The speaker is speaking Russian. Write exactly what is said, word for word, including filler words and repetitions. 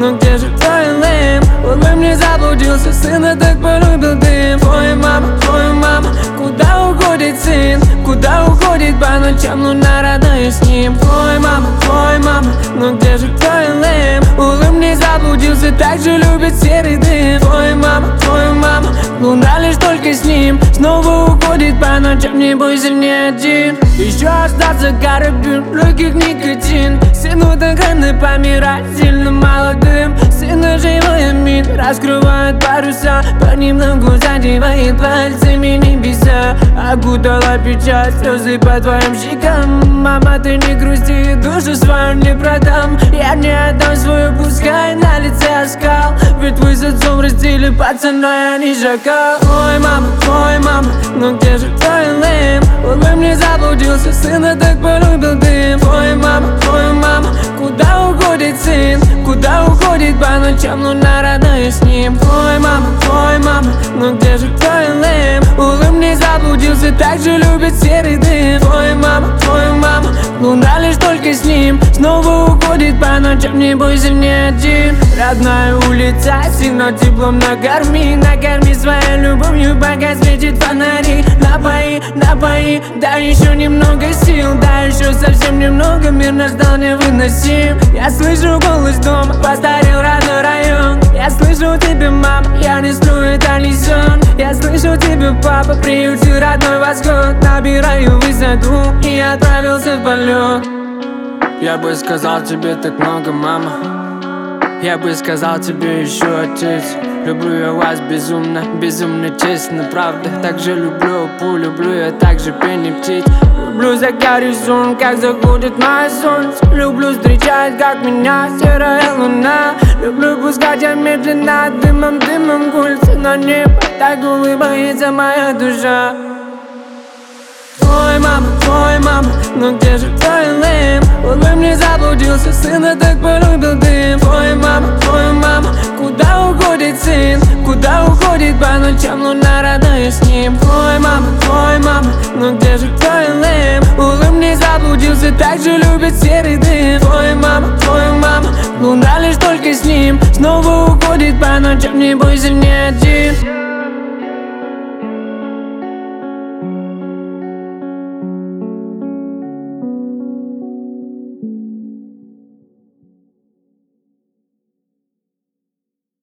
ну где же твой лэм? Он во мне заблудился, сына так полюбил дым. Твоя мама, твоя мама, куда уходит сын? Куда уходит по ночам луна родная с ним? Твой мама, твой мама, ну где же твой лэм? Он мне заблудился, так же любит серый дым. Твой мама, твой мама, луна лишь только с ним. Снова уходит по ночам, не бойся, не один. Еще остался карабин, в легких никотин. Сыну так рано помирать, сильно молодым. Сына живой амин, раскрывает паруса, понемногу задевает пальцами небеса. Окутала печаль, слезы по твоим щекам. Мама, ты не грусти, душу свою не продам. Я не отдам свою, пускай на лице оскал. Ведь вы с отцом растили пацана, я не шакал. Ой, мама, твой мама, ну где же твой лэм? Он во мне заблудился, сына так полюбил дым. Твой мама, твой мама, куда уходит сын? Куда уходит по ночам луна родная с ним? Твой мама, твой мама, ну где же твой лэм? Он во мне заблудился, так же любит серый дым. Твой мама, твой мама, луна лишь только с ним. Снова уходит по ночам, не бойся, не один. Родная улица, сильно теплом накорми. Накорми своей любовью, пока светит фонари. Напои, напои, да еще немного сил. Да еще совсем немного, мир наш стал невыносим. Я слышу голос дома, постарел родной район. Я слышу тебя, мама, я не сплю, это не сон. Я слышу тебя, папа, приютил родной восход. Набираю высоту и отправился в полет. Я бы сказал тебе так много, мама. Я бы сказал тебе еще, отец. Люблю я вас безумно, безумно честно, правда. Так же люблю пу, люблю я так же пение птиц. Люблю за горизонт, как заходит мое солнце. Люблю встречать, как меня серая луна. Люблю пускать я медленно, дымом, дымом гулится на небо. Так улыбается моя душа. Твой мама, твой мама, ну где же твой лэм? Он во мне заблудился, сына так полюбил дым. Твой мама, твой мама, куда уходит сын? Куда уходит по ночам луна родная с ним? Твой мама, твой мама, ну где же твой лэм? Он во мне заблудился, так же любит серый дым. Твой мама, твой мама, луна лишь только с ним. Снова уходит по ночам, не бойся, не один.